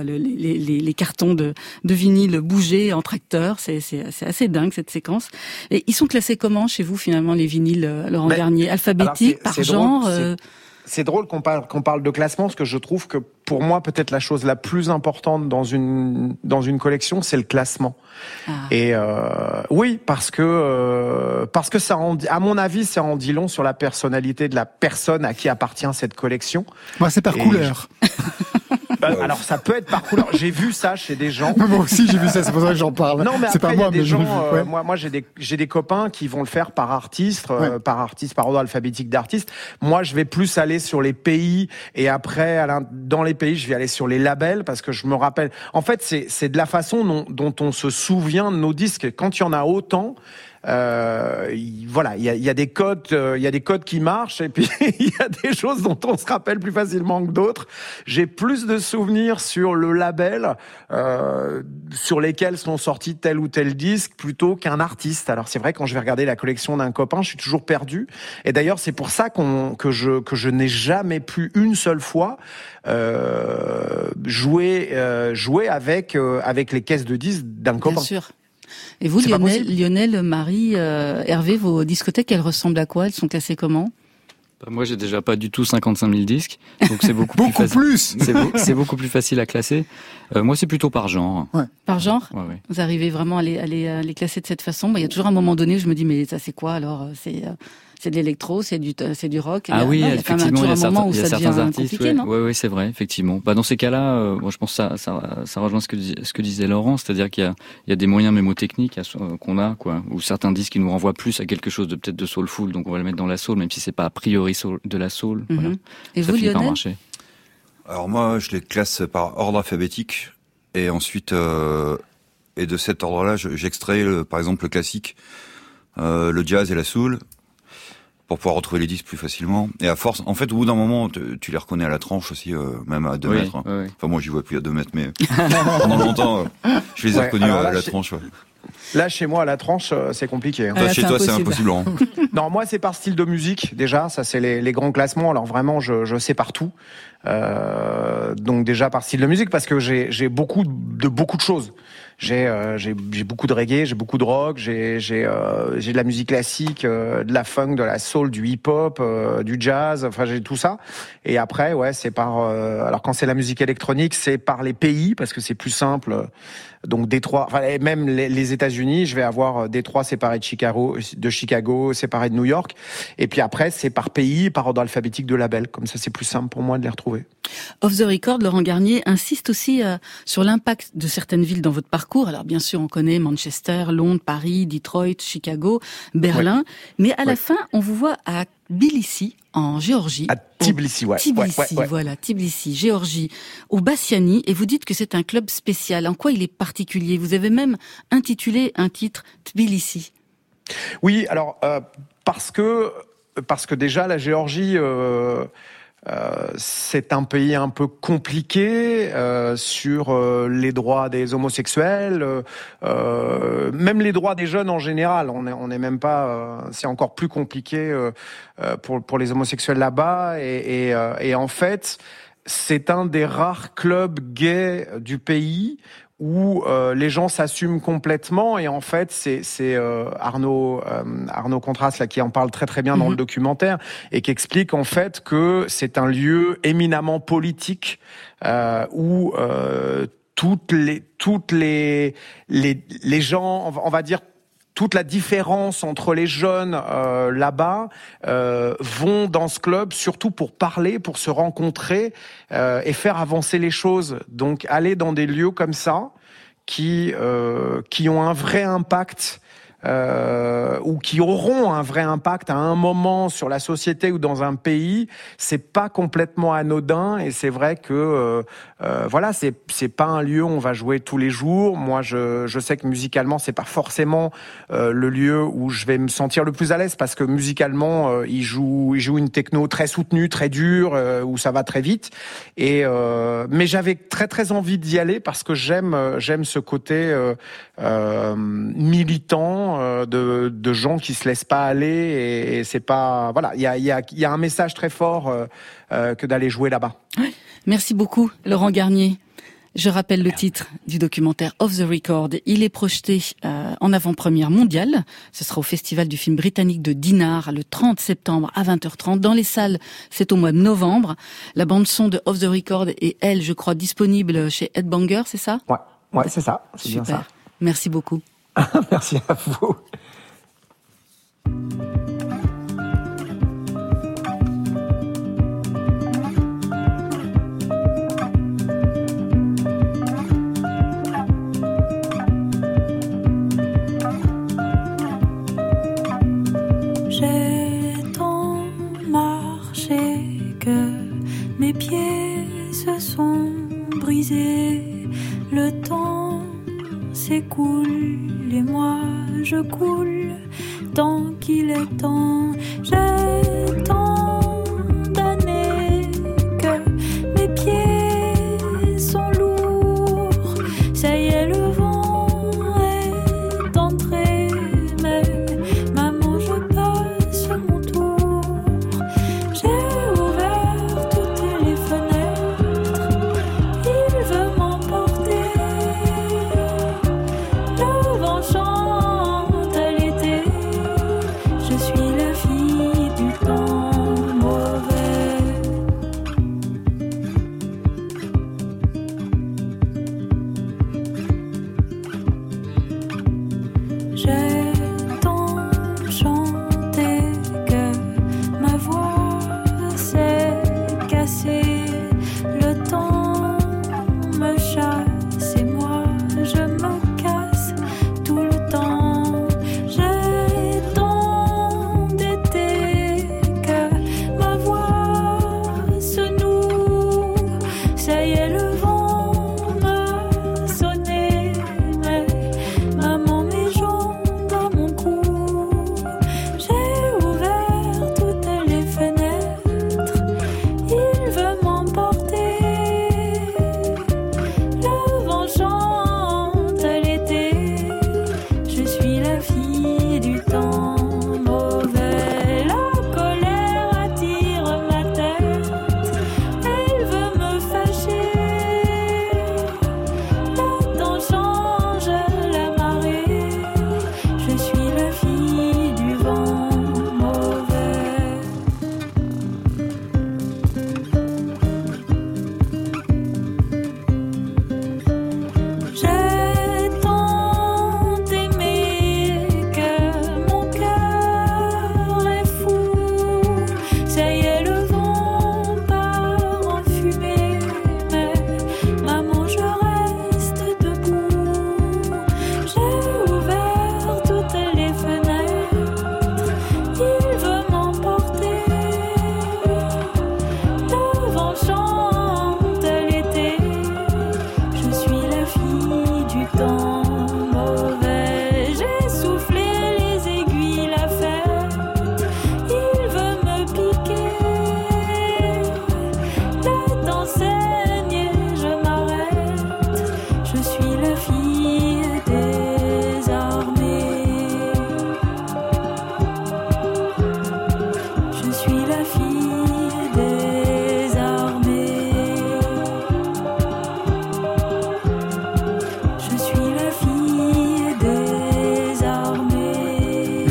les cartons de vinyle bouger en tracteur, c'est assez dingue cette séquence. Et ils sont classés comment chez vous finalement les vinyles, Laurent Garnier, alphabétique, par genre? C'est drôle qu'on parle de classement, parce que je trouve que pour moi peut-être la chose la plus importante dans une collection, c'est le classement. Et oui, parce que ça à mon avis, ça en dit long sur la personnalité de la personne à qui appartient cette collection. Moi, c'est par couleur. Alors ça peut être par couleur. J'ai vu ça chez des gens. Moi aussi j'ai vu ça, c'est pour ça que j'en parle. Non, mais c'est après, pas moi, y a des gens. ouais. Moi j'ai des copains qui vont le faire par artiste, par ordre alphabétique d'artiste. Moi je vais plus aller sur les pays, et après dans les pays je vais aller sur les labels, parce que je me rappelle. En fait c'est de la façon dont on se souvient de nos disques. Quand il y en a autant. Voilà, il y a des codes, qui marchent, et puis il y a des choses dont on se rappelle plus facilement que d'autres. J'ai plus de souvenirs sur le label, sur lesquels sont sortis tel ou tel disque, plutôt qu'un artiste. Alors c'est vrai, quand je vais regarder la collection d'un copain, je suis toujours perdu. Et d'ailleurs, c'est pour ça que je n'ai jamais pu une seule fois jouer avec les caisses de disques d'un copain. Bien sûr. Et vous, Lionel, Marie, Hervé, vos discothèques, elles ressemblent à quoi? Elles sont classées comment? Moi, j'ai déjà pas du tout 55 000 disques, donc c'est beaucoup plus. C'est beaucoup plus facile à classer. Moi, c'est plutôt par genre. Ouais. Par genre? Ouais. Vous arrivez vraiment à les classer de cette façon? Il y a toujours un moment donné où je me dis, mais ça c'est quoi alors? C'est de l'électro, c'est du rock. Ah oui, effectivement, il y a certains artistes. Oui, c'est vrai, effectivement. Dans ces cas-là, moi je pense que ça rejoint ce que disait Laurent, c'est-à-dire qu'il y a des moyens mémotechniques qu'on a, quoi, ou certains disques qui nous renvoient plus à quelque chose de peut-être de soulful, donc on va le mettre dans la soul, même si c'est pas a priori de la soul. Mm-hmm. Voilà. Et ça vous, finit par Lionel? marcher. Alors moi, je les classe par ordre alphabétique, et ensuite, et de cet ordre-là, j'extrais par exemple le classique, le jazz et la soul, pour pouvoir retrouver les disques plus facilement. Et à force, en fait, au bout d'un moment, tu les reconnais à la tranche aussi, même à 2 mètres. Oui. Enfin, moi, j'y vois plus à 2 mètres, mais pendant longtemps, je les ai reconnus à la tranche. Ouais. Là, chez moi, à la tranche, c'est compliqué. Hein. Chez toi, c'est impossible. Hein. Non, moi, c'est par style de musique, déjà. Ça, c'est les grands classements. Alors, vraiment, je sais partout. Donc, déjà, par style de musique, parce que j'ai beaucoup de choses. J'ai beaucoup de reggae, j'ai beaucoup de rock, j'ai de la musique classique, de la funk, de la soul, du hip-hop, du jazz. Enfin, j'ai tout ça. Et après, ouais, c'est par. Alors quand c'est la musique électronique, c'est par les pays parce que c'est plus simple. Donc Détroit, enfin même les États-Unis, je vais avoir Détroit séparé de Chicago, séparé de New York, et puis après c'est par pays, par ordre alphabétique de label. Comme ça, c'est plus simple pour moi de les retrouver. Off the Record, Laurent Garnier insiste aussi sur l'impact de certaines villes dans votre parcours. Alors bien sûr, on connaît Manchester, Londres, Paris, Detroit, Chicago, Berlin, ouais. Mais à la fin, on vous voit à Tbilissi, en Géorgie. À Tbilissi, ouais. Tbilissi, voilà, Tbilissi, Géorgie, au Bassiani, et vous dites que c'est un club spécial. En quoi il est particulier? Vous avez même intitulé un titre Tbilissi. Oui, alors parce que déjà la Géorgie. C'est un pays un peu compliqué sur les droits des homosexuels, même les droits des jeunes en général. On est même pas. C'est encore plus compliqué pour les homosexuels là-bas. Et en fait, c'est un des rares clubs gays du pays où les gens s'assument complètement, et en fait c'est Arnaud Contras là qui en parle très très bien dans le documentaire, et qui explique en fait que c'est un lieu éminemment politique où toutes les gens, on va dire, toute la différence entre les jeunes là-bas vont dans ce club surtout pour parler, pour se rencontrer et faire avancer les choses. Donc aller dans des lieux comme ça qui ont un vrai impact ou qui auront un vrai impact à un moment sur la société ou dans un pays, c'est pas complètement anodin. Et c'est vrai que voilà, c'est pas un lieu où on va jouer tous les jours. Moi, je sais que musicalement, c'est pas forcément le lieu où je vais me sentir le plus à l'aise, parce que musicalement, il joue une techno très soutenue, très dure, où ça va très vite. Et mais j'avais très très envie d'y aller parce que j'aime ce côté militant. De gens qui se laissent pas aller, et c'est pas, voilà, il y a un message très fort que d'aller jouer là-bas. Ouais. Merci beaucoup, Laurent Garnier. Je rappelle le titre du documentaire Off the Record. Il est projeté en avant-première mondiale. Ce sera au Festival du film britannique de Dinard le 30 septembre à 20h30. Dans les salles, c'est au mois de novembre. La bande-son de Off the Record est, elle, je crois, disponible chez Headbanger, c'est ça? Ouais, c'est ça. C'est super. Bien ça. Merci beaucoup. Merci à vous. J'ai tant marché que mes pieds se sont brisés. Le temps s'écoule et moi je coule tant qu'il est temps. J'ai tant d'années que mes pieds sont lourds. Ça y est, le vent est entré, mais maman, je passe mon tour. J'ai ouvert toutes les fenêtres, il veut m'emporter. Le vent chante à l'été, je suis la fille du temps.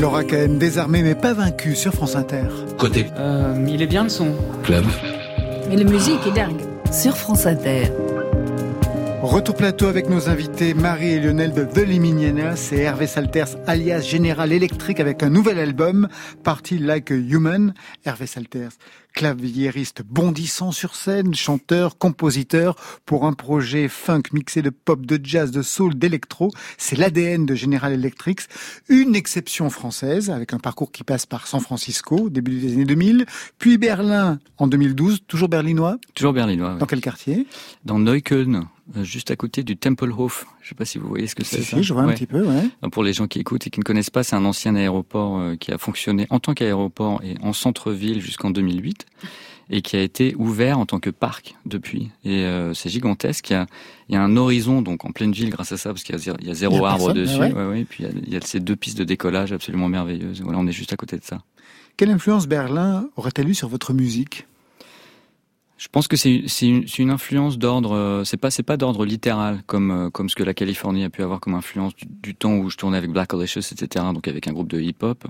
Laura Cahen, désarmée mais pas vaincue sur France Inter. Côté. Il est bien le son. Club. Mais la musique est dingue. Sur France Inter. Retour plateau avec nos invités Marie et Lionel de The Liminianas et Hervé Salters alias General Electric avec un nouvel album, Party Like a Human. Hervé Salters, claviériste bondissant sur scène, chanteur, compositeur pour un projet funk mixé de pop, de jazz, de soul, d'électro. C'est l'ADN de General Electric. Une exception française avec un parcours qui passe par San Francisco, début des années 2000, puis Berlin en 2012, toujours berlinois. Toujours berlinois, oui. Dans quel quartier? Dans Neukölln. Juste à côté du Tempelhof. Je ne sais pas si vous voyez ce que c'est. Si, je vois un petit peu, ouais. Pour les gens qui écoutent et qui ne connaissent pas, c'est un ancien aéroport qui a fonctionné en tant qu'aéroport et en centre-ville jusqu'en 2008 et qui a été ouvert en tant que parc depuis. Et c'est gigantesque. Il y a un horizon donc en pleine ville grâce à ça parce qu'il y a zéro arbre dessus. Ouais. Et puis il y a ces 2 pistes de décollage absolument merveilleuses. Voilà, on est juste à côté de ça. Quelle influence Berlin aurait-elle eu sur votre musique? Je pense que c'est une influence d'ordre, c'est pas d'ordre littéral comme ce que la Californie a pu avoir comme influence du temps où je tournais avec Black Alicious, etc. Donc avec un groupe de hip-hop.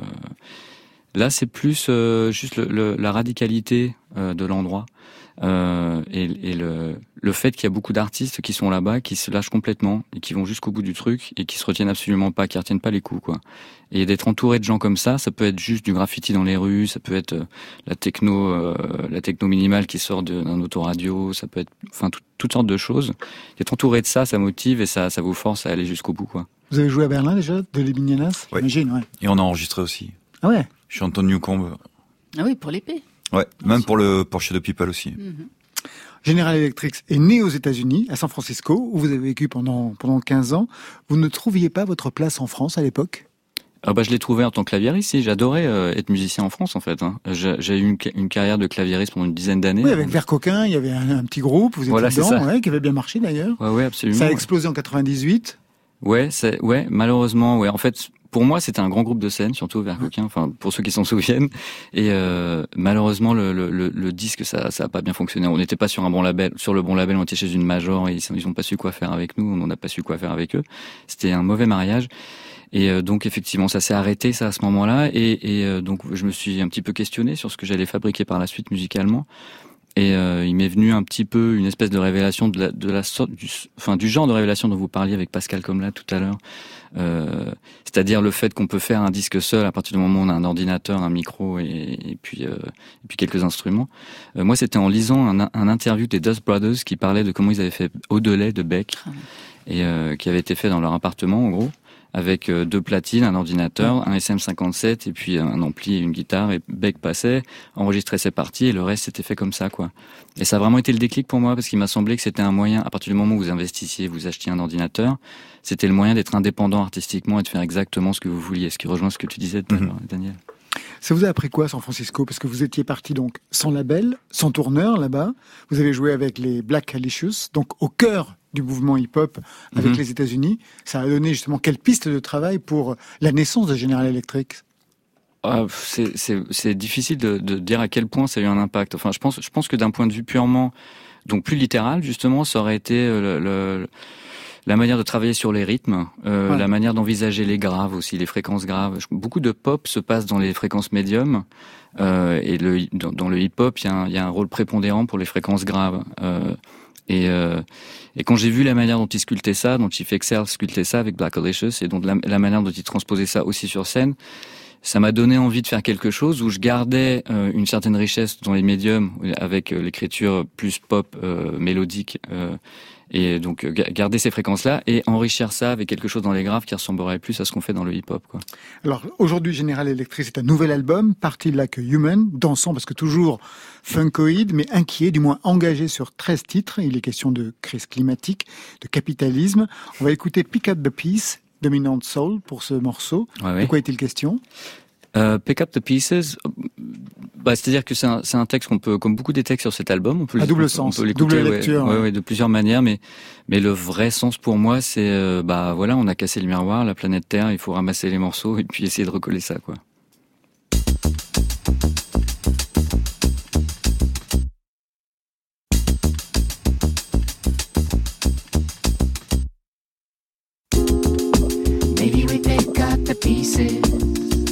Là, c'est plus juste la radicalité de l'endroit et le fait qu'il y a beaucoup d'artistes qui sont là-bas, qui se lâchent complètement et qui vont jusqu'au bout du truc et qui se retiennent absolument pas, qui retiennent pas les coups, quoi. Et d'être entouré de gens comme ça peut être juste du graffiti dans les rues, ça peut être la techno minimale qui sort d'un autoradio, ça peut être, enfin, toutes sortes de choses. D'être entouré de ça motive et ça vous force à aller jusqu'au bout, quoi. Vous avez joué à Berlin déjà, de Liminianas? Oui. J'imagine, ouais. Et on a enregistré aussi. Ah ouais? Je suis Anton Newcomb. Ah oui, pour l'épée. Ouais, même pour le Shadow People aussi. General Electric est né aux États-Unis, à San Francisco, où vous avez vécu pendant 15 ans. Vous ne trouviez pas votre place en France à l'époque? Je l'ai trouvé en tant que claviériste, si. J'adorais être musicien en France, en fait. J'ai eu une carrière de claviériste pendant une dizaine d'années. Oui, avec Vert Coquin, il y avait un petit groupe, vous étiez dedans, qui avait bien marché d'ailleurs. Ouais, absolument. Ça a explosé en 98. Ouais, malheureusement, ouais. En fait, pour moi, c'était un grand groupe de scène, surtout Vert Coquin, enfin, pour ceux qui s'en souviennent. Et malheureusement, le disque, ça a pas bien fonctionné. On n'était pas sur le bon label, on était chez une major et ils ont pas su quoi faire avec nous, on n'a pas su quoi faire avec eux. C'était un mauvais mariage. Et donc effectivement, ça s'est arrêté à ce moment-là. Et donc je me suis un petit peu questionné sur ce que j'allais fabriquer par la suite musicalement. Et il m'est venu un petit peu une espèce de révélation de la sorte du genre de révélation dont vous parliez avec Pascal Comla tout à l'heure. C'est-à-dire le fait qu'on peut faire un disque seul à partir du moment où on a un ordinateur, un micro et puis quelques instruments. Moi, c'était en lisant un interview des Dust Brothers qui parlait de comment ils avaient fait Au-delà de Beck et qui avait été fait dans leur appartement en gros, avec 2 platines, un ordinateur, un SM57 et puis un ampli et une guitare, et Beck passait, enregistrait ses parties et le reste s'était fait comme ça, quoi. Et ça a vraiment été le déclic pour moi parce qu'il m'a semblé que c'était un moyen, à partir du moment où vous investissiez, vous achetiez un ordinateur, c'était le moyen d'être indépendant artistiquement et de faire exactement ce que vous vouliez, ce qui rejoint ce que tu disais tout à l'heure, Daniel. Ça vous a appris quoi, San Francisco? Parce que vous étiez parti donc sans label, sans tourneur là-bas. Vous avez joué avec les Black Alicious, donc au cœur du mouvement hip-hop avec les États-Unis. Ça a donné justement quelle piste de travail pour la naissance de General Electric? C'est difficile de dire à quel point ça a eu un impact. Enfin, je pense que d'un point de vue purement, donc plus littéral, justement, ça aurait été la manière de travailler sur les rythmes, la manière d'envisager les graves aussi, les fréquences graves. Beaucoup de pop se passe dans les fréquences médiums, et dans le hip-hop, il y a un rôle prépondérant pour les fréquences graves. Et quand j'ai vu la manière dont il sculptait ça, dont Chief Excel sculptait ça avec Black Alicious, et dont la manière dont il transposait ça aussi sur scène, ça m'a donné envie de faire quelque chose où je gardais une certaine richesse dans les médiums, avec l'écriture plus pop, mélodique, et donc garder ces fréquences-là et enrichir ça avec quelque chose dans les graves qui ressemblerait plus à ce qu'on fait dans le hip-hop, quoi. Alors aujourd'hui, General Electric, c'est un nouvel album, Party Like a Human, dansant parce que toujours funkoïde, mais inquiet, du moins engagé sur 13 titres. Il est question de crise climatique, de capitalisme. On va écouter Pick Up the Peace, Dominant Soul, pour ce morceau. De quoi est-il question? Pick Up the Pieces, c'est-à-dire que c'est un texte qu'on peut, comme beaucoup des textes sur cet album, on peut à double sens, l'écouter, double lecture, de plusieurs manières, mais le vrai sens pour moi, c'est on a cassé le miroir, la planète Terre, il faut ramasser les morceaux et puis essayer de recoller ça, quoi. Maybe we pick up the pieces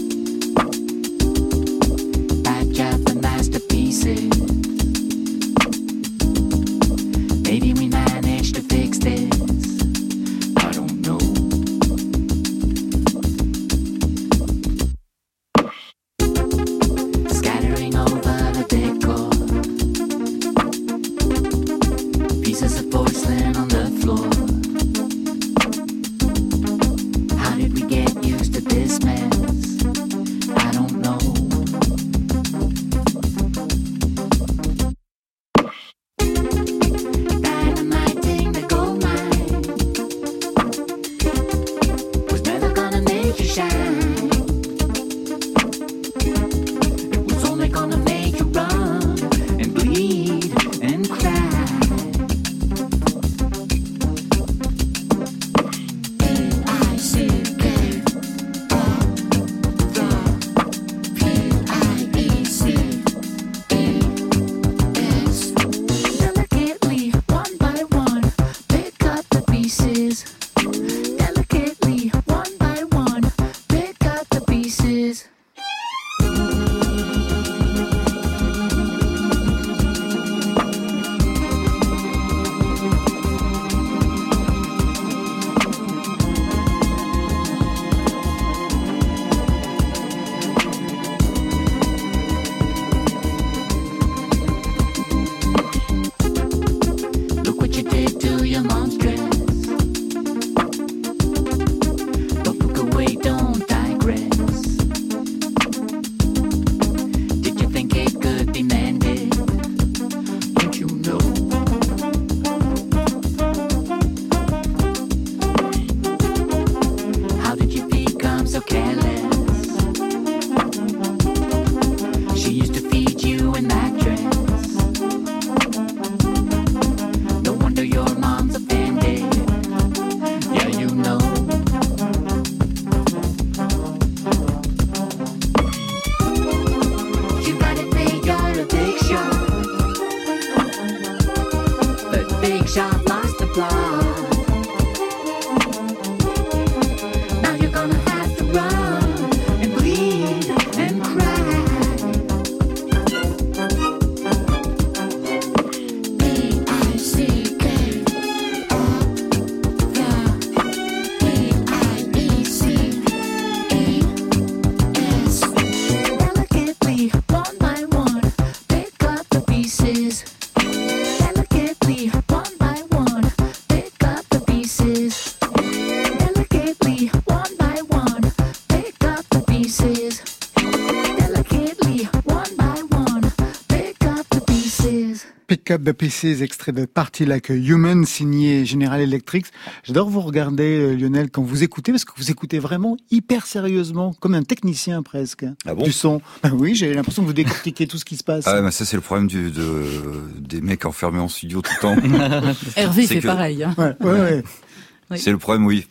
Shake Up the Pieces, extrait de Party Like a Human, signé General Electric. J'adore vous regarder, Lionel, quand vous écoutez, parce que vous écoutez vraiment hyper sérieusement, comme un technicien presque, Ah bon du son. Ben oui, j'ai l'impression que vous décortiquez tout ce qui se passe. Ah, mais ça, c'est le problème des mecs enfermés en studio tout le temps. Hervé C'est fait que- pareil. Hein. Ouais. Oui. C'est le problème, oui.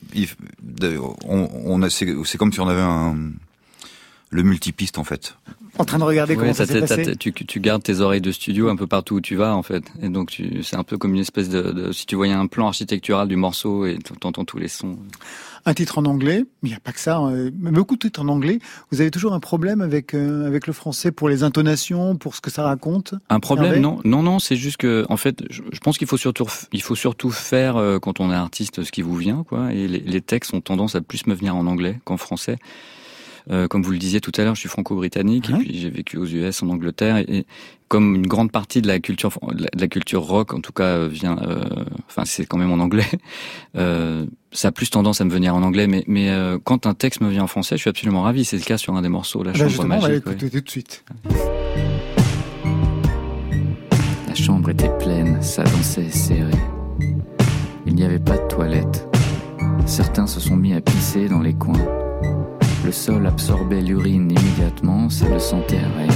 C'est comme si on avait le multipiste, en fait. En train de regarder comment Ouais, ça s'est passé. tu gardes tes oreilles de studio un peu partout où tu vas, en fait. Et donc, c'est un peu comme une espèce si tu voyais un plan architectural du morceau et t'entends tous les sons. Un titre en anglais, mais il n'y a pas que ça. Beaucoup de titres en anglais. Vous avez toujours un problème avec le français pour les intonations, pour ce que ça raconte. Un problème? Hervé Non, c'est juste que, en fait, je pense qu'il faut surtout faire, quand on est artiste, ce qui vous vient, quoi. Et les textes ont tendance à plus me venir en anglais qu'en français. Comme vous le disiez tout à l'heure, je suis franco-britannique et puis j'ai vécu aux US, en Angleterre, et comme une grande partie de la culture rock, en tout cas, vient, c'est quand même en anglais. Ça a plus tendance à me venir en anglais, mais quand un texte me vient en français, je suis absolument ravi. C'est le cas sur un des morceaux, La Chambre justement, on va magique. l'écouter tout de suite. La chambre était pleine, ça dansait serré. Il n'y avait pas de toilette. Certains se sont mis à pisser dans les coins. Le sol absorbait l'urine immédiatement, ça le sentait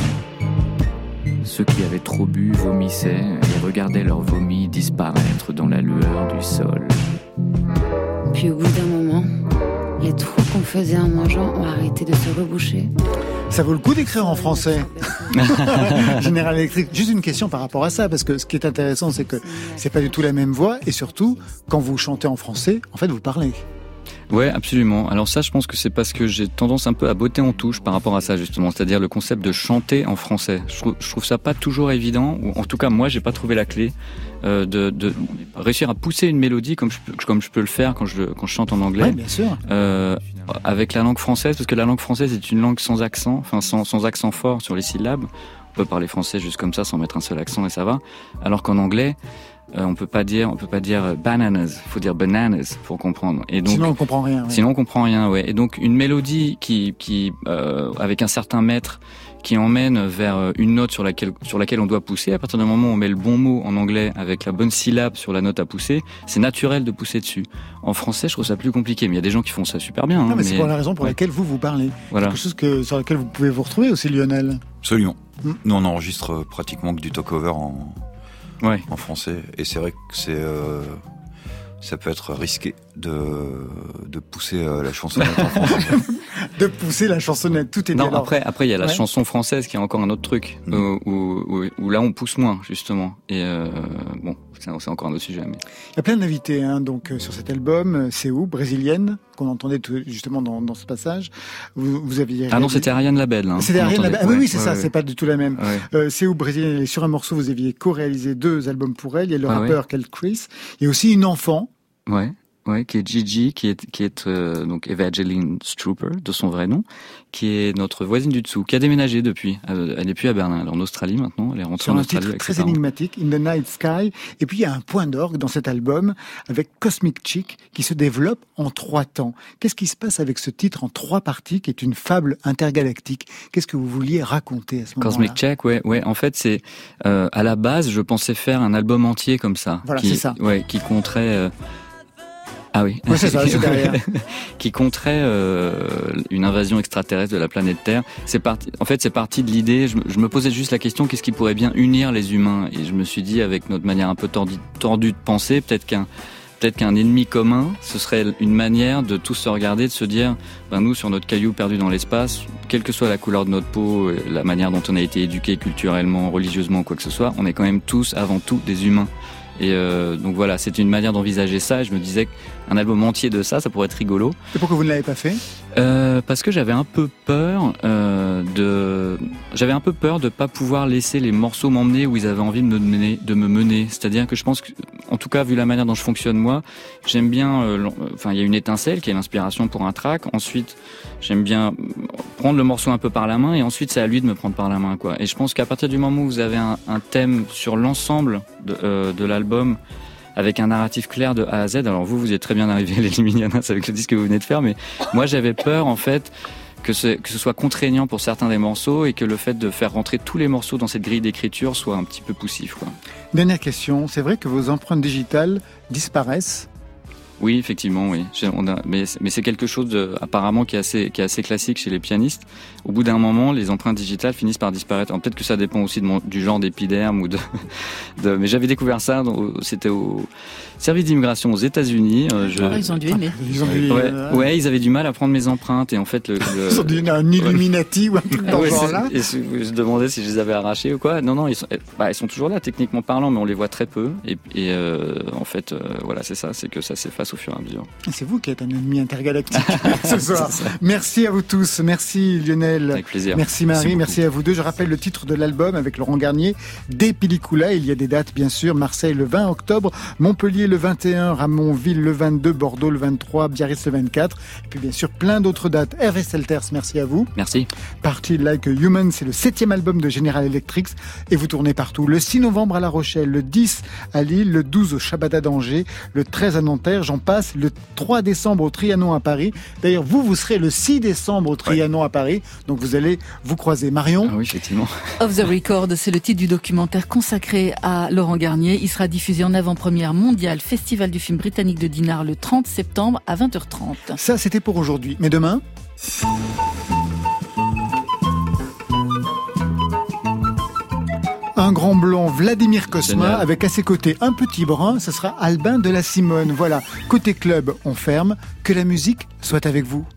réel. Ceux qui avaient trop bu vomissaient et regardaient leur vomi disparaître dans la lueur du sol. Puis au bout d'un moment, les trous qu'on faisait en mangeant ont arrêté de se reboucher. Ça vaut le coup d'écrire en français. General Electric. Juste une question par rapport à ça, parce que ce qui est intéressant, c'est que c'est pas du tout la même voix, et surtout, quand vous chantez en français, en fait, vous parlez. Ouais, absolument. Alors ça, je pense que c'est parce que j'ai tendance un peu à botter en touche par rapport à ça, justement. C'est-à-dire le concept de chanter en français. Je trouve ça pas toujours évident, ou en tout cas, moi, j'ai pas trouvé la clé de réussir à pousser une mélodie comme je peux le faire quand je chante en anglais. Oui, bien sûr. Avec la langue française, parce que la langue française est une langue sans accent, sans accent fort sur les syllabes. On peut parler français juste comme ça, sans mettre un seul accent, et ça va. Alors qu'en anglais, on peut pas dire bananas, faut dire bananas pour comprendre. Et donc, sinon on comprend rien. Ouais. Sinon on comprend rien, ouais. Et donc une mélodie qui avec un certain mètre qui emmène vers une note sur laquelle on doit pousser. À partir du moment où on met le bon mot en anglais avec la bonne syllabe sur la note à pousser, c'est naturel de pousser dessus. En français, je trouve ça plus compliqué, mais il y a des gens qui font ça super bien. Non, mais c'est pour la raison pour laquelle vous parlez. Voilà. Quelque chose sur laquelle vous pouvez vous retrouver aussi, Lionel. Absolument. Nous, on enregistre pratiquement que du talk-over en français. Et c'est vrai que ça peut être risqué de pousser la chansonnette en français. De pousser la chansonnette, tout est dit. Non, après, il y a la chanson française qui est encore un autre truc, où là, on pousse moins, justement. Et c'est encore un autre sujet. Mais... Il y a plein d'invités donc sur cet album. C'est où brésilienne, qu'on entendait justement dans ce passage. Vous aviez... Ah non, c'était Ariane Labelle. Hein, c'était Ariane Labelle. Ah oui, c'est ça, ouais. C'est pas du tout la même. Ouais. C'est où brésilienne, elle est sur un morceau, vous aviez co-réalisé 2 albums pour elle. Il y a le rappeur Kel Chris. Il y a aussi une enfant. Ouais, qui est Gigi, qui est donc Evangeline Strooper, de son vrai nom, qui est notre voisine du dessous, qui a déménagé depuis. Elle n'est plus à Berlin, elle est en Australie maintenant, elle est rentrée en Australie avec très ses parents. énigmatique, In the Night Sky. Et puis il y a un point d'orgue dans cet album avec Cosmic Chick qui se développe en 3 temps. Qu'est-ce qui se passe avec ce titre en 3 parties qui est une fable intergalactique? Qu'est-ce que vous vouliez raconter à ce moment-là? Cosmic Chick, ouais. En fait, c'est à la base, je pensais faire un album entier comme ça, voilà, c'est ça. Ouais, qui compterait. Ah oui. Ouais, c'est ça, c'est derrière. Qui compterait une invasion extraterrestre de la planète Terre. C'est parti de l'idée. Je me posais juste la question, qu'est-ce qui pourrait bien unir les humains? Et je me suis dit, avec notre manière un peu tordue de penser, peut-être qu'un ennemi commun, ce serait une manière de tous se regarder, de se dire, nous, sur notre caillou perdu dans l'espace, quelle que soit la couleur de notre peau, la manière dont on a été éduqué culturellement, religieusement, quoi que ce soit, on est quand même tous, avant tout, des humains. Et donc voilà, c'était une manière d'envisager ça. Et je me disais qu'un album entier de ça pourrait être rigolo. Et pourquoi vous ne l'avez pas fait? Parce que j'avais un peu peur de pas pouvoir laisser les morceaux m'emmener où ils avaient envie de me mener. C'est-à-dire que je pense que, en tout cas, vu la manière dont je fonctionne moi, j'aime bien. Il y a une étincelle qui est l'inspiration pour un track. Ensuite, j'aime bien prendre le morceau un peu par la main, et ensuite c'est à lui de me prendre par la main, quoi. Et je pense qu'à partir du moment où vous avez un thème sur l'ensemble de l'album, avec un narratif clair de A à Z. Alors vous êtes très bien arrivé, les Liminianas, avec le disque que vous venez de faire, mais moi j'avais peur en fait que ce soit contraignant pour certains des morceaux et que le fait de faire rentrer tous les morceaux dans cette grille d'écriture soit un petit peu poussif, quoi. Dernière question, c'est vrai que vos empreintes digitales disparaissent ? Oui, effectivement, oui. Mais c'est quelque chose apparemment qui est assez classique chez les pianistes. Au bout d'un moment, les empreintes digitales finissent par disparaître. Alors, peut-être que ça dépend aussi du genre d'épiderme ou mais j'avais découvert ça. C'était au service d'immigration aux États-Unis. Ils ont dû aimer. Ouais, ils avaient du mal à prendre mes empreintes et en fait ils ont dû un Illuminati ou un truc dans ce genre-là. Et je demandais si je les avais arrachés ou quoi. Non, ils sont toujours là techniquement parlant, mais on les voit très peu. Et en fait, voilà, c'est ça, c'est que ça s'efface au fur et à mesure. C'est vous qui êtes un ennemi intergalactique ce soir. Merci à vous tous. Merci Lionel. Avec plaisir. Merci Marie. Merci à vous deux. Je rappelle le titre de l'album avec Laurent Garnier, Des Pellicula. Il y a des dates bien sûr. Marseille le 20 octobre, Montpellier le 21, Ramonville le 22, Bordeaux le 23, Biarritz le 24. Et puis bien sûr plein d'autres dates. Hervé Selters, merci à vous. Merci. Party Like a Human, c'est le 7e album de General Electric et vous tournez partout. Le 6 novembre à La Rochelle, le 10 à Lille, le 12 au Shabada d'Angers, le 13 à Nanterre, j'en passe, le 3 décembre au Trianon à Paris. D'ailleurs, vous serez le 6 décembre au Trianon à Paris, donc vous allez vous croiser. Marion ? Ah oui, effectivement. Off the Record, c'est le titre du documentaire consacré à Laurent Garnier. Il sera diffusé en avant-première mondiale, Festival du film britannique de Dinard, le 30 septembre à 20h30. Ça, c'était pour aujourd'hui. Mais demain ? Un grand blond, Vladimir Cosma, génial. Avec à ses côtés un petit brun, ce sera Albin de la Simone. Voilà, côté club, on ferme. Que la musique soit avec vous.